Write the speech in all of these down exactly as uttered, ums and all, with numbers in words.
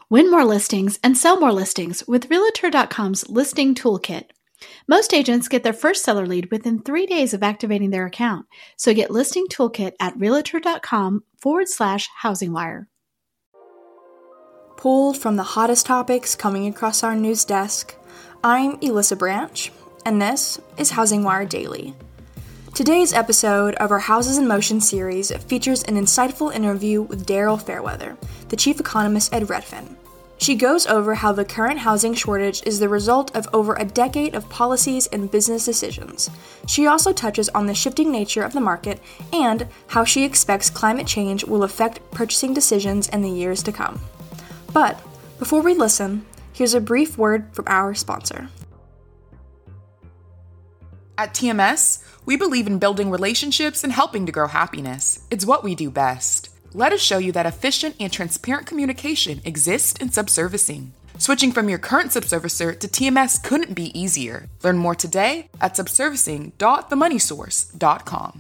Win more listings and sell more listings with Realtor dot com's Listing Toolkit. Most agents get their first seller lead within three days of activating their account. So get Listing Toolkit at Realtor dot com forward slash HousingWire. Pulled from the hottest topics coming across our news desk, I'm Elissa Branch, and this is HousingWire Daily. Today's episode of our Houses in Motion series features an insightful interview with Daryl Fairweather, the chief economist at Redfin. She goes over how the current housing shortage is the result of over a decade of policies and business decisions. She also touches on the shifting nature of the market and how she expects climate change will affect purchasing decisions in the years to come. But before we listen, here's a brief word from our sponsor. At T M S, we believe in building relationships and helping to grow happiness. It's what we do best. Let us show you that efficient and transparent communication exists in subservicing. Switching from your current subservicer to T M S couldn't be easier. Learn more today at subservicing dot the money source dot com.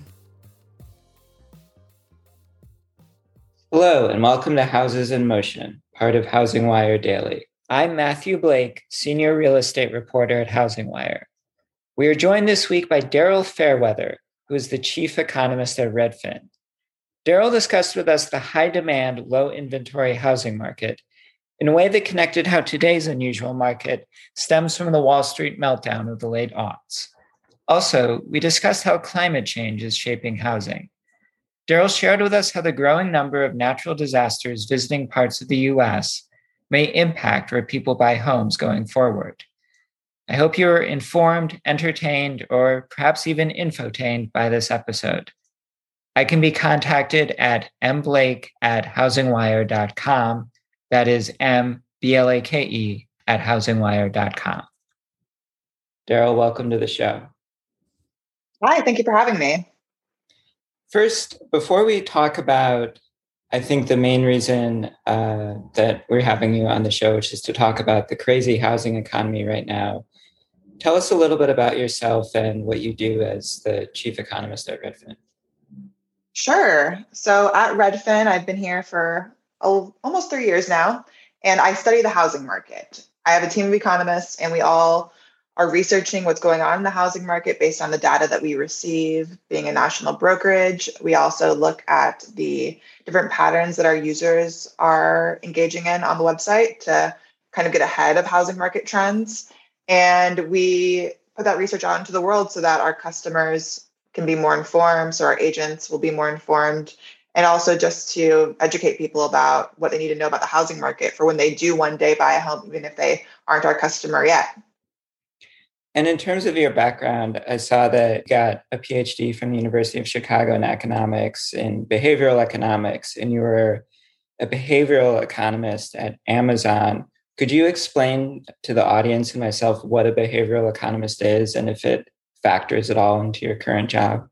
Hello, and welcome to Houses in Motion, part of HousingWire Daily. I'm Matthew Blake, senior real estate reporter at HousingWire. We are joined this week by Daryl Fairweather, who is the chief economist at Redfin. Daryl discussed with us the high-demand, low-inventory housing market in a way that connected how today's unusual market stems from the Wall Street meltdown of the late aughts. Also, we discussed how climate change is shaping housing. Daryl shared with us how the growing number of natural disasters visiting parts of the U S may impact where people buy homes going forward. I hope you're informed, entertained, or perhaps even infotained by this episode. I can be contacted at mblake at housingwire dot com. That is M B L A K E at housingwire dot com. Daryl, welcome to the show. Hi, thank you for having me. First, before we talk about, I think the main reason uh, that we're having you on the show, which is to talk about the crazy housing economy right now, tell us a little bit about yourself and what you do as the chief economist at Redfin. Sure. So at Redfin, I've been here for oh, almost three years now, and I study the housing market. I have a team of economists, and we all are researching what's going on in the housing market based on the data that we receive. Being a national brokerage, we also look at the different patterns that our users are engaging in on the website to kind of get ahead of housing market trends. And we put that research out into the world so that our customers can be more informed, so our agents will be more informed, and also just to educate people about what they need to know about the housing market for when they do one day buy a home, even if they aren't our customer yet. And in terms of your background, I saw that you got a P H D from the University of Chicago in economics, in behavioral economics, and you were a behavioral economist at Amazon. Could you explain to the audience and myself what a behavioral economist is and if it factors at all into your current job?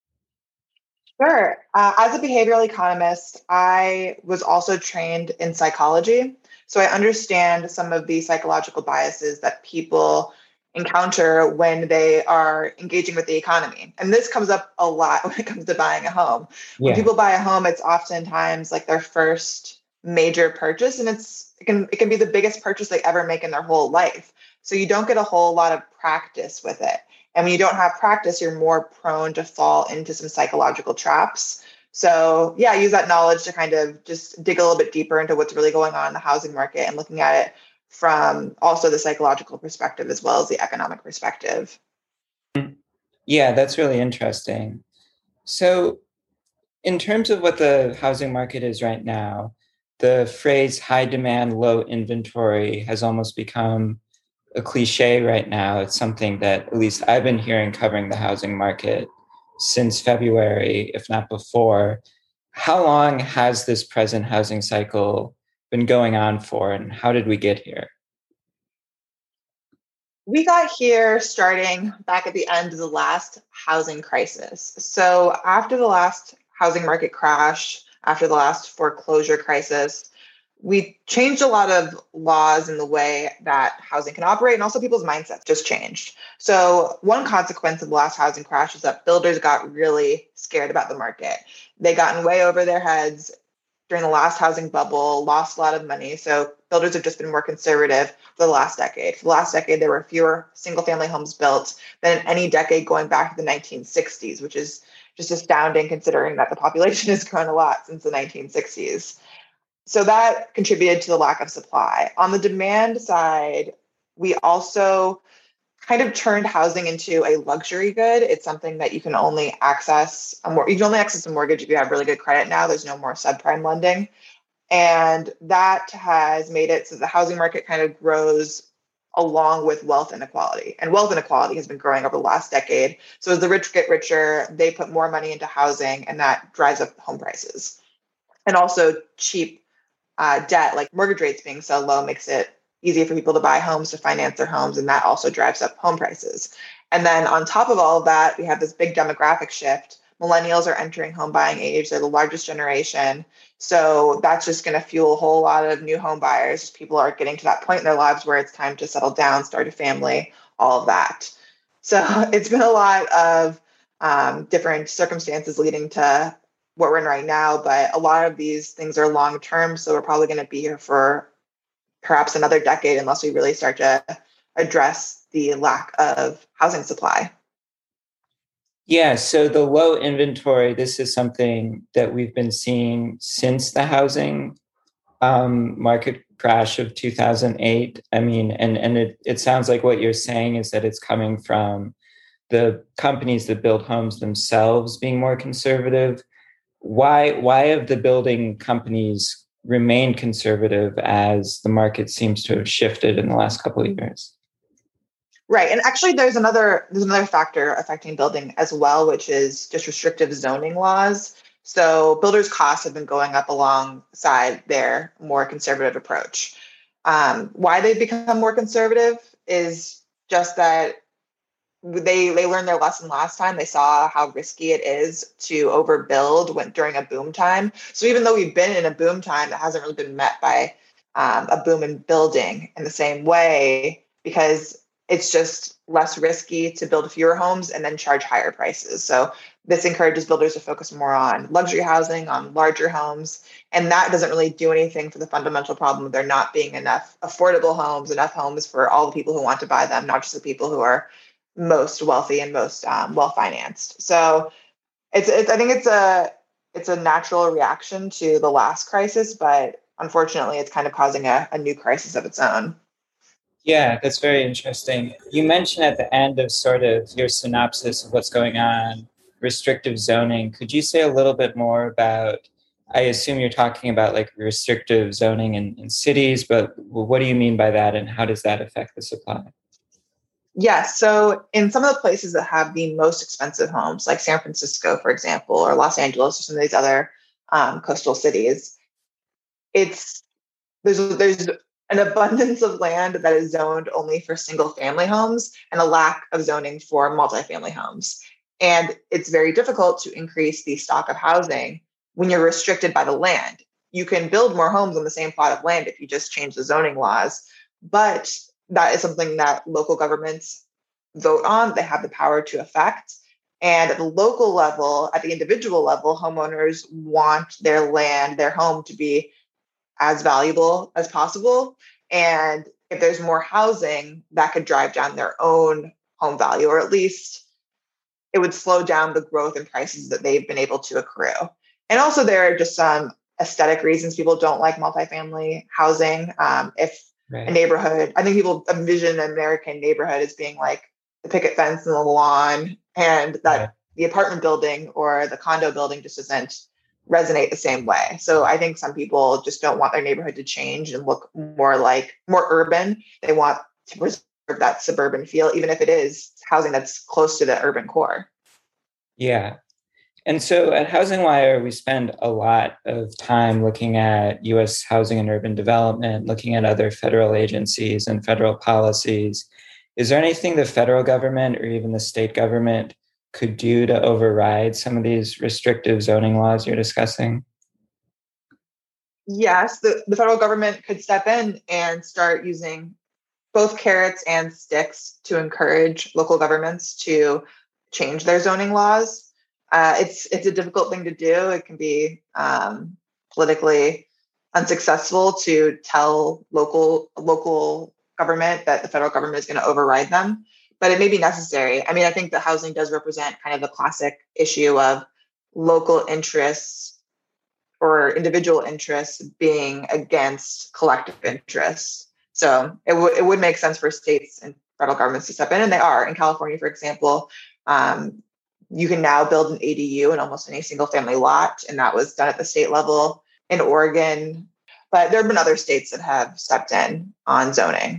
Sure. Uh, as a behavioral economist, I was also trained in psychology. So I understand some of the psychological biases that people encounter when they are engaging with the economy. And this comes up a lot when it comes to buying a home. When Yeah. people buy a home, it's oftentimes like their first major purchase, and it's it can it can be the biggest purchase they ever make in their whole life. So you don't get a whole lot of practice with it. And when you don't have practice, you're more prone to fall into some psychological traps. So yeah, I use that knowledge to kind of just dig a little bit deeper into what's really going on in the housing market and looking at it from also the psychological perspective as well as the economic perspective. Yeah, that's really interesting. So in terms of what the housing market is right now, the phrase high demand, low inventory has almost become a cliche right now. It's something that at least I've been hearing covering the housing market since February, if not before. How long has this present housing cycle been going on for, and how did we get here? We got here starting back at the end of the last housing crisis. So after the last housing market crash, after the last foreclosure crisis, we changed a lot of laws in the way that housing can operate, and also people's mindsets just changed. So one consequence of the last housing crash is that builders got really scared about the market. They got in way over their heads during the last housing bubble, lost a lot of money. So builders have just been more conservative for the last decade. For the last decade, there were fewer single-family homes built than in any decade going back to the nineteen sixties, which is just astounding considering that the population has grown a lot since the nineteen sixties. So that contributed to the lack of supply. On the demand side, we also kind of turned housing into a luxury good. It's something that you can only access, a mor- you can only access a mortgage if you have really good credit now. There's no more subprime lending. And that has made it so the housing market kind of grows along with wealth inequality. And wealth inequality has been growing over the last decade. So as the rich get richer, they put more money into housing, and that drives up home prices. And also cheap uh, debt, like mortgage rates being so low, makes it easier for people to buy homes, to finance their homes, and that also drives up home prices. And then on top of all of that, we have this big demographic shift. Millennials are entering home buying age. They're the largest generation. So that's just going to fuel a whole lot of new home buyers. People are getting to that point in their lives where it's time to settle down, start a family, all of that. So it's been a lot of um, different circumstances leading to what we're in right now. But a lot of these things are long term. So we're probably going to be here for perhaps another decade unless we really start to address the lack of housing supply. Yeah, so the low inventory, this is something that we've been seeing since the housing um, market crash of two thousand eight. I mean, and, and it, it sounds like what you're saying is that it's coming from the companies that build homes themselves being more conservative. Why, why have the building companies remained conservative as the market seems to have shifted in the last couple of years? Right. And actually there's another there's another factor affecting building as well, which is just restrictive zoning laws. So builders' costs have been going up alongside their more conservative approach. Um, why they've become more conservative is just that they they learned their lesson last time. They saw how risky it is to overbuild when during a boom time. So even though we've been in a boom time, that hasn't really been met by um, a boom in building in the same way, because it's just less risky to build fewer homes and then charge higher prices. So this encourages builders to focus more on luxury housing, on larger homes. And that doesn't really do anything for the fundamental problem of there not being enough affordable homes, enough homes for all the people who want to buy them, not just the people who are most wealthy and most um, well-financed. So it's, it's, I think it's a, it's a natural reaction to the last crisis, but unfortunately it's kind of causing a, a new crisis of its own. Yeah, that's very interesting. You mentioned at the end of sort of your synopsis of what's going on, restrictive zoning. Could you say a little bit more about, I assume you're talking about like restrictive zoning in, in cities, but what do you mean by that and how does that affect the supply? Yes. So in some of the places that have the most expensive homes, like San Francisco, for example, or Los Angeles, or some of these other um, coastal cities, it's there's there's an abundance of land that is zoned only for single family homes and a lack of zoning for multifamily homes. And it's very difficult to increase the stock of housing when you're restricted by the land. You can build more homes on the same plot of land if you just change the zoning laws, but that is something that local governments vote on. They have the power to affect. And at the local level, at the individual level, homeowners want their land, their home to be as valuable as possible. And if there's more housing, that could drive down their own home value, or at least it would slow down the growth in prices that they've been able to accrue. And also there are just some aesthetic reasons people don't like multifamily housing. Um, if right. a neighborhood, I think people envision an American neighborhood as being like the picket fence and the lawn, and that right. the apartment building or the condo building just doesn't resonate the same way. So I think some people just don't want their neighborhood to change and look more like more urban. They want to preserve that suburban feel, even if it is housing that's close to the urban core. Yeah. And so at Housing Wire, we spend a lot of time looking at U S housing and urban development, looking at other federal agencies and federal policies. Is there anything the federal government or even the state government could do to override some of these restrictive zoning laws you're discussing? Yes, the, the federal government could step in and start using both carrots and sticks to encourage local governments to change their zoning laws. Uh, it's it's a difficult thing to do. It can be um, politically unsuccessful to tell local local government that the federal government is going to override them, but it may be necessary. I mean, I think that housing does represent kind of the classic issue of local interests or individual interests being against collective interests. So it, w- it would make sense for states and federal governments to step in, and they are. In California, for example, um, you can now build an A D U in almost any single family lot, and that was done at the state level. In Oregon, but there have been other states that have stepped in on zoning.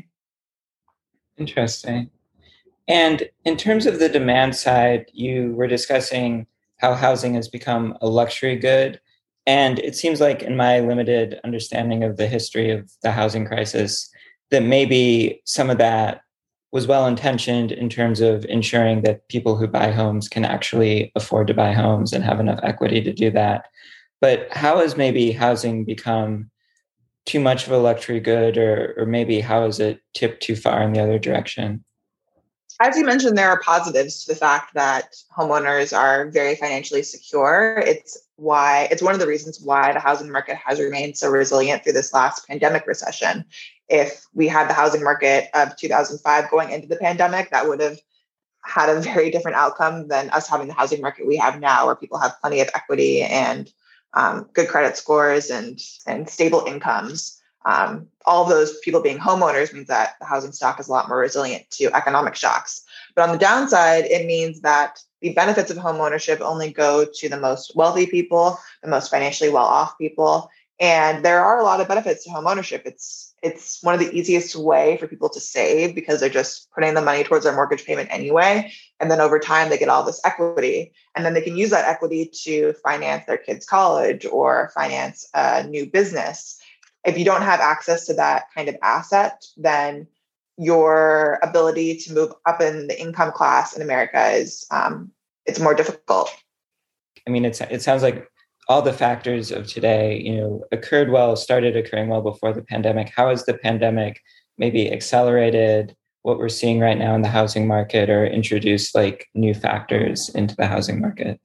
Interesting. And in terms of the demand side, you were discussing how housing has become a luxury good. And it seems like, in my limited understanding of the history of the housing crisis, that maybe some of that was well-intentioned in terms of ensuring that people who buy homes can actually afford to buy homes and have enough equity to do that. But how has maybe housing become too much of a luxury good, or, or maybe how has it tipped too far in the other direction? As you mentioned, there are positives to the fact that homeowners are very financially secure. It's why it's one of the reasons why the housing market has remained so resilient through this last pandemic recession. If we had the housing market of two thousand five going into the pandemic, that would have had a very different outcome than us having the housing market we have now, where people have plenty of equity and um, good credit scores and, and stable incomes. Um, all of those people being homeowners means that the housing stock is a lot more resilient to economic shocks. But on the downside, it means that the benefits of homeownership only go to the most wealthy people, the most financially well-off people. And there are a lot of benefits to homeownership. It's it's one of the easiest way for people to save because they're just putting the money towards their mortgage payment anyway. And then over time, they get all this equity. And then they can use that equity to finance their kids' college or finance a new business. If you don't have access to that kind of asset, then your ability to move up in the income class in America is um, it's more difficult. I mean, it's it sounds like all the factors of today, you know, occurred well, started occurring well before the pandemic. How has the pandemic maybe accelerated what we're seeing right now in the housing market, or introduced like new factors into the housing market?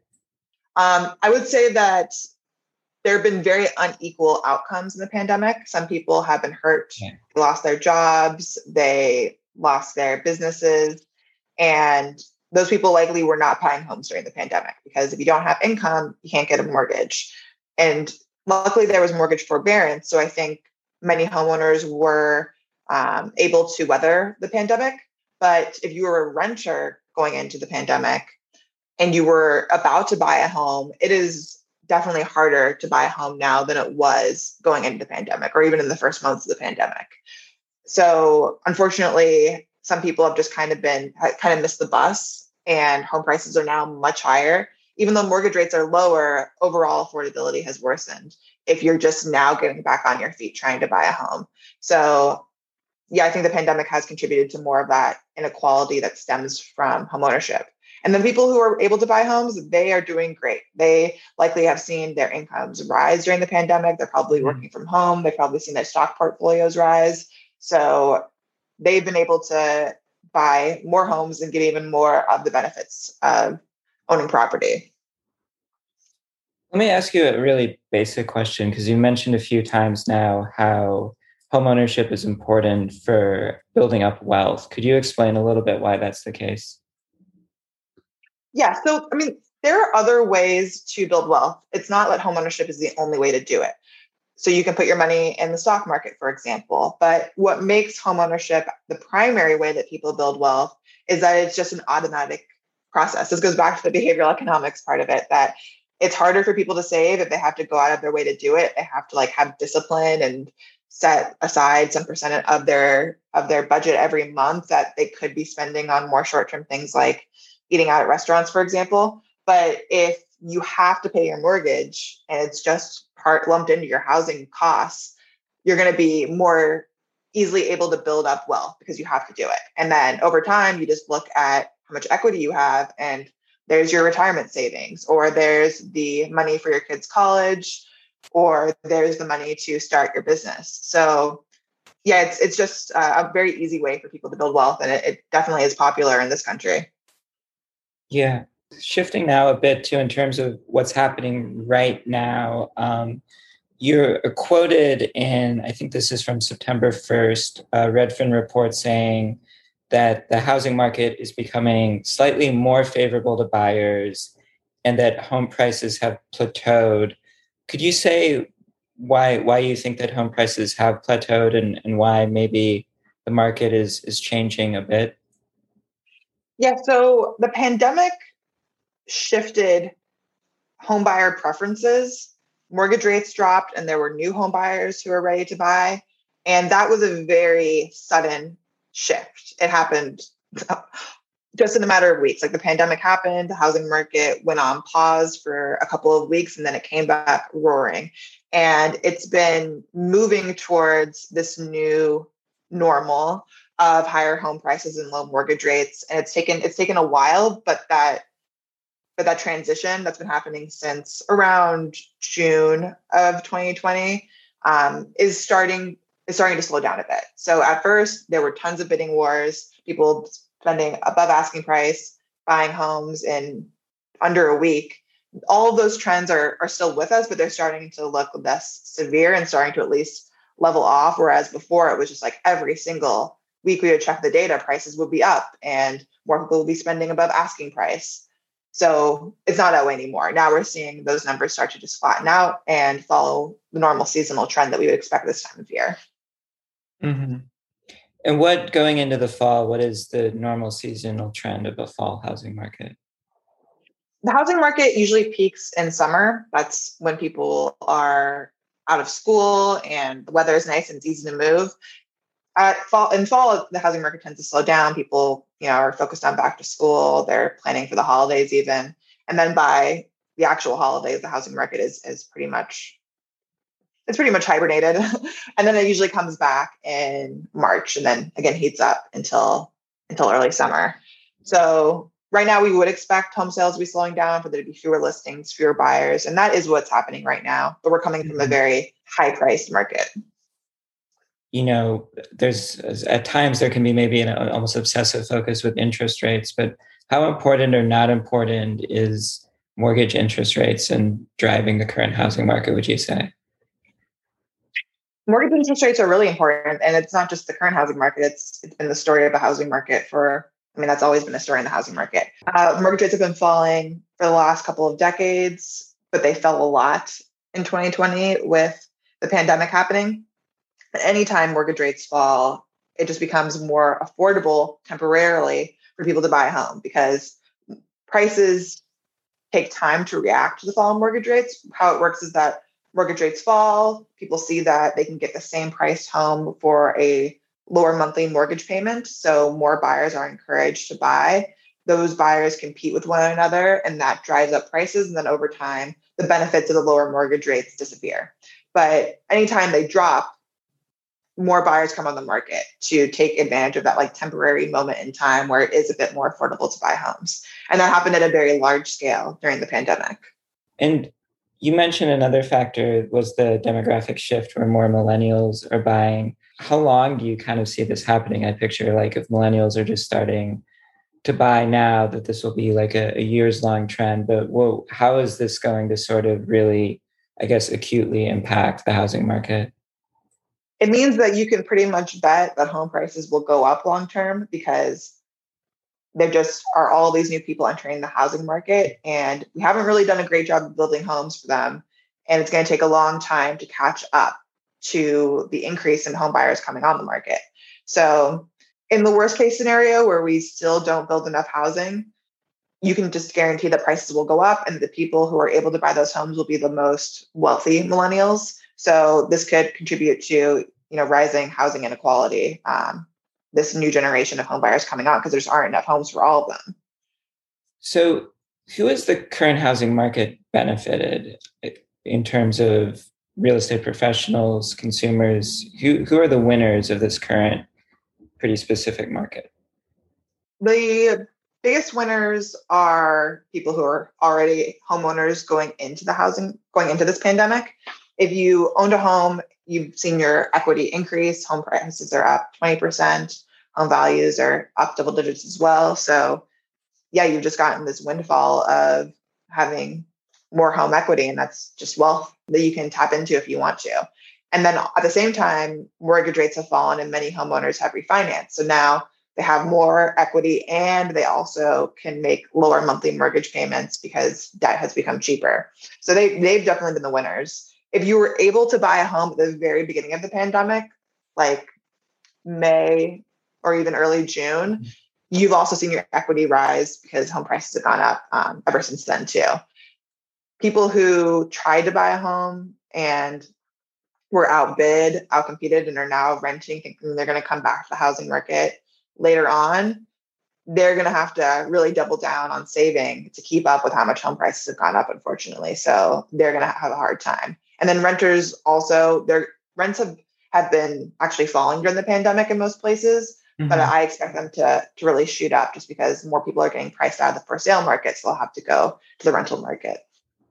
Um, I would say that there have been very unequal outcomes in the pandemic. Some people have been hurt, yeah. They lost their jobs, they lost their businesses, and those people likely were not buying homes during the pandemic because if you don't have income, you can't get a mortgage. And luckily there was mortgage forbearance. So I think many homeowners were um, able to weather the pandemic. But if you were a renter going into the pandemic and you were about to buy a home, it is definitely harder to buy a home now than it was going into the pandemic or even in the first months of the pandemic. So unfortunately, some people have just kind of been kind of missed the bus, and home prices are now much higher. Even though mortgage rates are lower, overall affordability has worsened if you're just now getting back on your feet trying to buy a home. So yeah, I think the pandemic has contributed to more of that inequality that stems from homeownership. And then people who are able to buy homes, they are doing great. They likely have seen their incomes rise during the pandemic. They're probably working from home. They've probably seen their stock portfolios rise. So they've been able to buy more homes and get even more of the benefits of owning property. Let me ask you a really basic question, because you mentioned a few times now how homeownership is important for building up wealth. Could you explain a little bit why that's the case? Yeah. So, I mean, there are other ways to build wealth. It's not that homeownership is the only way to do it. So you can put your money in the stock market, for example. But what makes homeownership the primary way that people build wealth is that it's just an automatic process. This goes back to the behavioral economics part of it, that it's harder for people to save if they have to go out of their way to do it. They have to like have discipline and set aside some percent of their of their budget every month that they could be spending on more short-term things like eating out at restaurants, for example. But if you have to pay your mortgage and it's just part lumped into your housing costs, you're going to be more easily able to build up wealth because you have to do it. And then over time, you just look at how much equity you have, and there's your retirement savings, or there's the money for your kids' college, or there's the money to start your business. So yeah, it's it's just a very easy way for people to build wealth. And it, it definitely is popular in this country. Yeah. Shifting now a bit to in terms of what's happening right now, um, You're quoted in, I think this is from September first, uh, Redfin report saying that the housing market is becoming slightly more favorable to buyers and that home prices have plateaued. Could you say why why you think that home prices have plateaued and, and why maybe the market is is changing a bit? Yeah, so the pandemic shifted home buyer preferences. Mortgage rates dropped and there were new home buyers who were ready to buy. And that was a very sudden shift. It happened just in a matter of weeks. Like the pandemic happened, the housing market went on pause for a couple of weeks, and then it came back roaring. And it's been moving towards this new normal of higher home prices and low mortgage rates. And it's taken it's taken a while, but that but that transition that's been happening since around June of twenty twenty um, is starting is starting to slow down a bit. So at first, there were tons of bidding wars, people spending above asking price, buying homes in under a week. All of those trends are, are still with us, but they're starting to look less severe and starting to at least level off. Whereas before, it was just like every single week we would check the data, prices would be up and more people would be spending above asking price. So it's not that way anymore. Now we're seeing those numbers start to just flatten out and follow the normal seasonal trend that we would expect this time of year. Mm-hmm. And what, going into the fall, what is the normal seasonal trend of a fall housing market? The housing market usually peaks in summer. That's when people are out of school and the weather is nice and it's easy to move. At fall, in fall, the housing market tends to slow down. People, you know, are focused on back to school. They're planning for the holidays even. And then by the actual holidays, the housing market is is pretty much it's pretty much hibernated. And then it usually comes back in March and then again heats up until until early summer. So right now we would expect home sales to be slowing down, for there to be fewer listings, fewer buyers. And that is what's happening right now. But we're coming from a very high priced market. You know, there's at times there can be maybe an almost obsessive focus with interest rates, but how important or not important is mortgage interest rates and driving the current housing market, would you say? Mortgage interest rates are really important. And it's not just the current housing market. It's It's been the story of the housing market for, I mean, that's always been a story in the housing market. Uh, mortgage rates have been falling for the last couple of decades, but they fell a lot in twenty twenty with the pandemic happening. Anytime mortgage rates fall, it just becomes more affordable temporarily for people to buy a home because prices take time to react to the fall in mortgage rates. How it works is that mortgage rates fall, people see that they can get the same priced home for a lower monthly mortgage payment. So more buyers are encouraged to buy. Those buyers compete with one another and that drives up prices. And then over time, the benefits of the lower mortgage rates disappear. But anytime they drop, more buyers come on the market to take advantage of that like temporary moment in time where it is a bit more affordable to buy homes. And that happened at a very large scale during the pandemic. And you mentioned another factor was the demographic shift where more millennials are buying. How long do you kind of see this happening? I picture like if millennials are just starting to buy now, that this will be like a, a years long trend. But whoa, how is this going to sort of really, I guess, acutely impact the housing market? It means that you can pretty much bet that home prices will go up long term because there just are all these new people entering the housing market. And we haven't really done a great job of building homes for them. And it's going to take a long time to catch up to the increase in home buyers coming on the market. So in the worst case scenario where we still don't build enough housing, you can just guarantee that prices will go up and the people who are able to buy those homes will be the most wealthy millennials. So this could contribute to, you know, rising housing inequality, um, this new generation of home buyers coming on because there just aren't enough homes for all of them. So who has the current housing market benefited in terms of real estate professionals, consumers? Who, who are the winners of this current pretty specific market? The biggest winners are people who are already homeowners going into the housing, going into this pandemic. If you owned a home, you've seen your equity increase, home prices are up twenty percent, home values are up double digits as well. So yeah, you've just gotten this windfall of having more home equity, and that's just wealth that you can tap into if you want to. And then at the same time, mortgage rates have fallen and many homeowners have refinanced. So now they have more equity and they also can make lower monthly mortgage payments because debt has become cheaper. So they, they've definitely been the winners. If you were able to buy a home at the very beginning of the pandemic, like May or even early June, you've also seen your equity rise because home prices have gone up um, ever since then too. People who tried to buy a home and were outbid, outcompeted, and are now renting, thinking they're going to come back to the housing market later on, they're going to have to really double down on saving to keep up with how much home prices have gone up, unfortunately. So they're going to have a hard time. And then renters also, their rents have, have been actually falling during the pandemic in most places, mm-hmm. but I expect them to, to really shoot up just because more people are getting priced out of the for sale market, so they'll have to go to the rental market.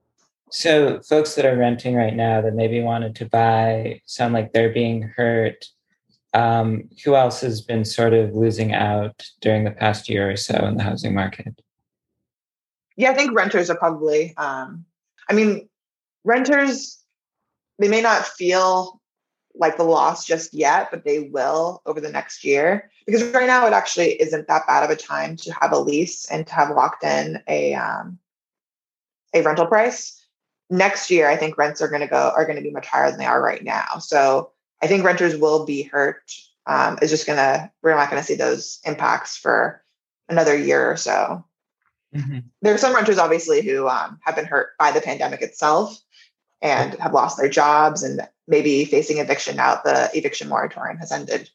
So folks that are renting right now that maybe wanted to buy sound like they're being hurt. Um, who else has been sort of losing out during the past year or so in the housing market? Yeah, I think renters are probably, um, I mean, renters, they may not feel like the loss just yet, but they will over the next year. Because right now it actually isn't that bad of a time to have a lease and to have locked in a um, a rental price. Next year, I think rents are going to go are going to be much higher than they are right now. So I think renters will be hurt. Um, it's just going to, we're not going to see those impacts for another year or so. Mm-hmm. There are some renters, obviously, who um, have been hurt by the pandemic itself and have lost their jobs and maybe facing eviction now that the eviction moratorium has ended.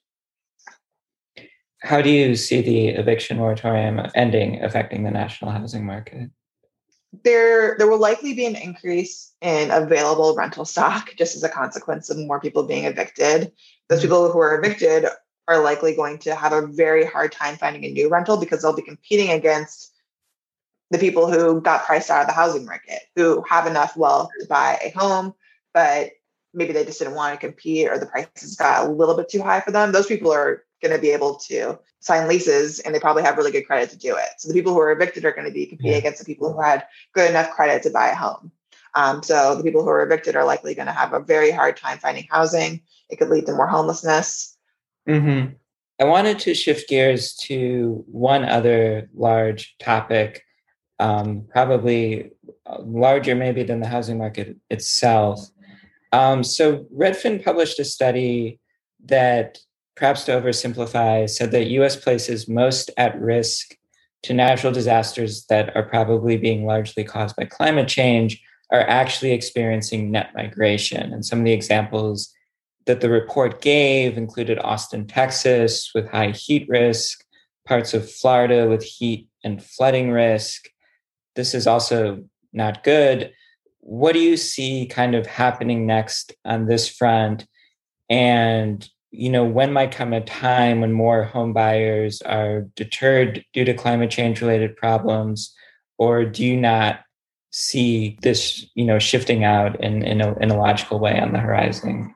How do you see the eviction moratorium ending, affecting the national housing market? There, there will likely be an increase in available rental stock just as a consequence of more people being evicted. Those people who are evicted are likely going to have a very hard time finding a new rental because they'll be competing against the people who got priced out of the housing market, who have enough wealth to buy a home, but maybe they just didn't want to compete or the prices got a little bit too high for them. Those people are going to be able to sign leases and they probably have really good credit to do it. So the people who are evicted are going to be competing yeah. against the people who had good enough credit to buy a home. Um, so the people who are evicted are likely going to have a very hard time finding housing. It could lead to more homelessness. Mm-hmm. I wanted to shift gears to one other large topic, um, probably larger maybe than the housing market itself. Um, so Redfin published a study that, perhaps to oversimplify, said that U S places most at risk to natural disasters that are probably being largely caused by climate change are actually experiencing net migration. And some of the examples that the report gave included Austin, Texas, with high heat risk, parts of Florida with heat and flooding risk. This is also not good. What do you see kind of happening next on this front? And, you know, when might come a time when more home buyers are deterred due to climate change related problems, or do you not see this, you know, shifting out in, in, a, in a logical way on the horizon?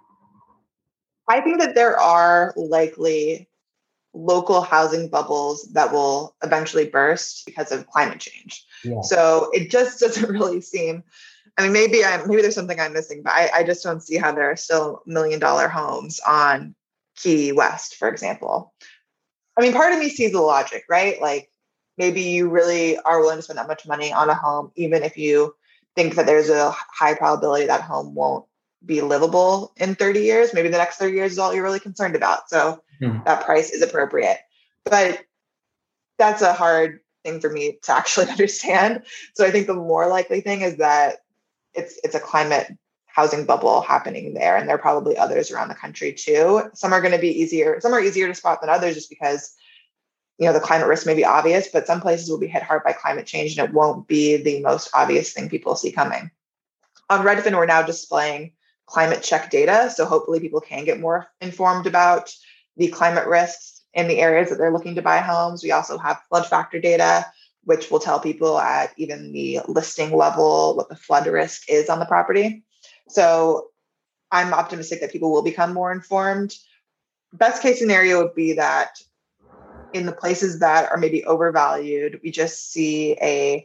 I think that there are likely local housing bubbles that will eventually burst because of climate change. Yeah. So it just doesn't really seem, I mean, maybe I'm, maybe there's something I'm missing, but I, I just don't see how there are still million dollar homes on Key West, for example. I mean, part of me sees the logic, right? Like maybe you really are willing to spend that much money on a home, even if you think that there's a high probability that home won't be livable in thirty years. Maybe the next thirty years is all you're really concerned about. So hmm. that price is appropriate. But that's a hard thing for me to actually understand. So I think the more likely thing is that it's it's a climate housing bubble happening there. And there are probably others around the country too. Some are going to be easier. Some are easier to spot than others just because, you know, the climate risk may be obvious, but some places will be hit hard by climate change and it won't be the most obvious thing people see coming. On Redfin, we're now displaying climate check data. So hopefully people can get more informed about the climate risks in the areas that they're looking to buy homes. We also have flood factor data, which will tell people at even the listing level what the flood risk is on the property. So I'm optimistic that people will become more informed. Best case scenario would be that in the places that are maybe overvalued, we just see a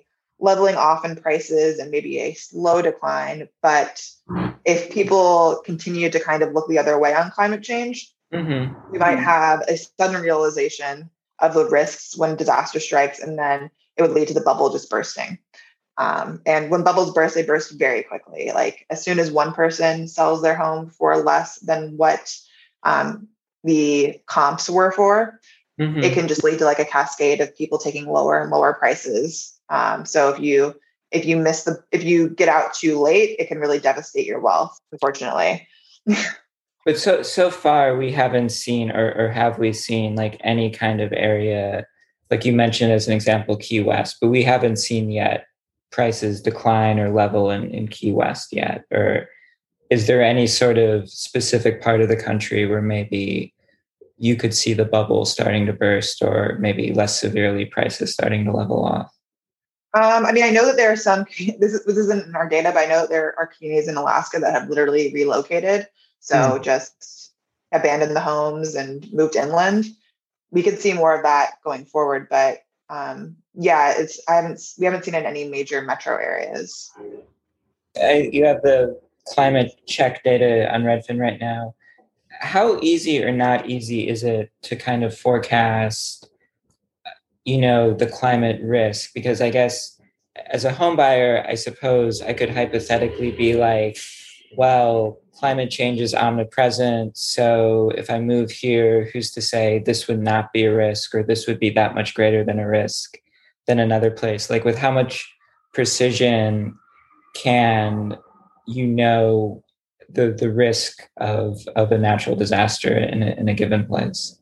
leveling off in prices and maybe a slow decline. But if people continue to kind of look the other way on climate change, mm-hmm. we might have a sudden realization of the risks when disaster strikes, and then it would lead to the bubble just bursting. Um, and when bubbles burst, they burst very quickly. Like as soon as one person sells their home for less than what um, the comps were for, mm-hmm. it can just lead to like a cascade of people taking lower and lower prices. Um, so if you if you miss the if you get out too late, it can really devastate your wealth, unfortunately. But so so far we haven't seen, or, or have we seen like any kind of area, like you mentioned as an example, Key West, but we haven't seen yet prices decline or level in, in Key West yet? Or is there any sort of specific part of the country where maybe you could see the bubble starting to burst, or maybe less severely prices starting to level off? Um, I mean, I know that there are some, this, is, this isn't in our data, but I know that there are communities in Alaska that have literally relocated. So mm. just abandoned the homes and moved inland. We could see more of that going forward, but um, yeah, it's I haven't we haven't seen it in any major metro areas. I, you have the climate check data on Redfin right now. How easy or not easy is it to kind of forecast, you know, the climate risk? Because I guess as a home buyer, I suppose I could hypothetically be like, well, climate change is omnipresent. So if I move here, who's to say this would not be a risk, or this would be that much greater than a risk than another place? Like with how much precision can you know the the risk of, of a natural disaster in a, in a given place?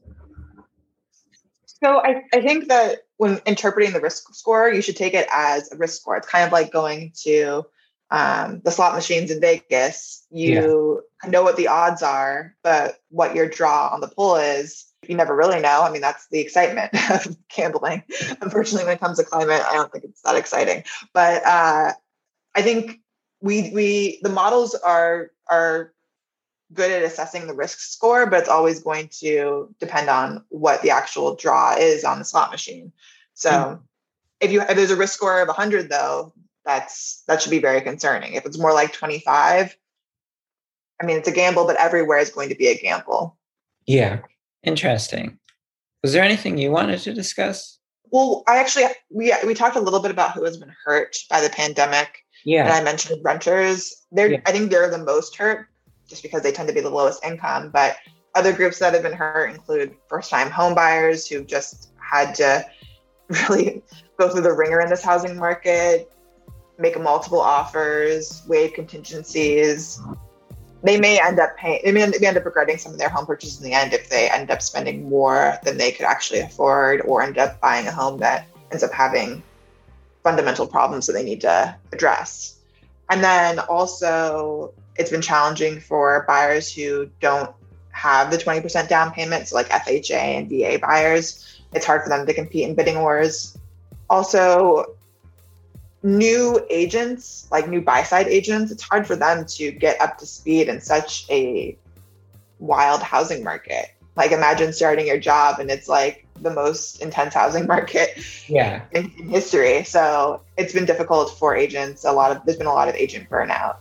So I, I think that when interpreting the risk score, you should take it as a risk score. It's kind of like going to um, the slot machines in Vegas. You yeah. know what the odds are, but what your draw on the pull is, you never really know. I mean, that's the excitement of gambling. Unfortunately, when it comes to climate, I don't think it's that exciting. But uh, I think we we the models are are good at assessing the risk score, but it's always going to depend on what the actual draw is on the slot machine. So mm. if you if there's a risk score of one hundred, though, that's that should be very concerning. If it's more like twenty-five, I mean, it's a gamble, but everywhere is going to be a gamble. Yeah. Interesting. Was there anything you wanted to discuss? Well, I actually, we we talked a little bit about who has been hurt by the pandemic. Yeah. And I mentioned renters. They're, yeah. I think they're the most hurt just because they tend to be the lowest income. But other groups that have been hurt include first-time home buyers who've just had to really go through the ringer in this housing market, make multiple offers, waive contingencies. They may end up paying, they may end up regretting some of their home purchases in the end if they end up spending more than they could actually afford, or end up buying a home that ends up having fundamental problems that they need to address. And then also, it's been challenging for buyers who don't have the twenty percent down payment, so like F H A and V A buyers. It's hard for them to compete in bidding wars. Also, new agents, like new buy-side agents, it's hard for them to get up to speed in such a wild housing market. Like imagine starting your job and it's like the most intense housing market yeah. in, in history. So it's been difficult for agents. A lot of, there's been a lot of agent burnout.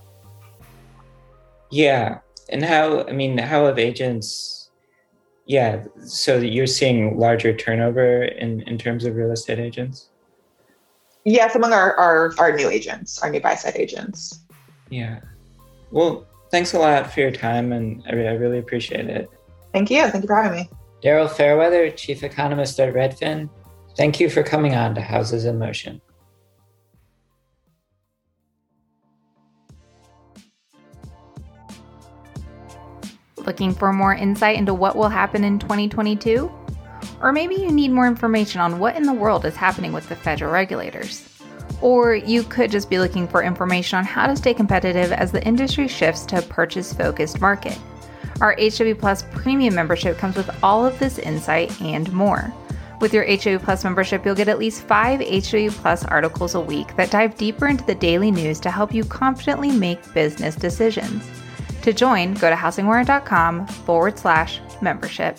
Yeah. And how, I mean, how have agents, yeah. So you're seeing larger turnover in, in terms of real estate agents? Yes, among our, our, our new agents, our new buy-side agents. Yeah. Well, thanks a lot for your time, and I, I really appreciate it. Thank you. Thank you for having me. Daryl Fairweather, Chief Economist at Redfin. Thank you for coming on to Houses in Motion. Looking for more insight into what will happen in twenty twenty-two? Or maybe you need more information on what in the world is happening with the federal regulators. Or you could just be looking for information on how to stay competitive as the industry shifts to a purchase-focused market. Our H W Plus Premium membership comes with all of this insight and more. With your H W Plus membership, you'll get at least five H W Plus articles a week that dive deeper into the daily news to help you confidently make business decisions. To join, go to housingwire.com forward slash membership.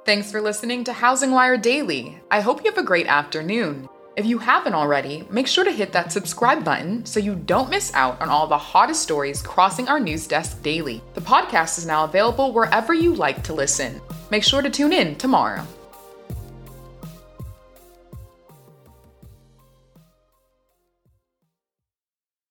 Thanks for listening to Housing Wire Daily. I hope you have a great afternoon. If you haven't already, make sure to hit that subscribe button so you don't miss out on all the hottest stories crossing our news desk daily. The podcast is now available wherever you like to listen. Make sure to tune in tomorrow.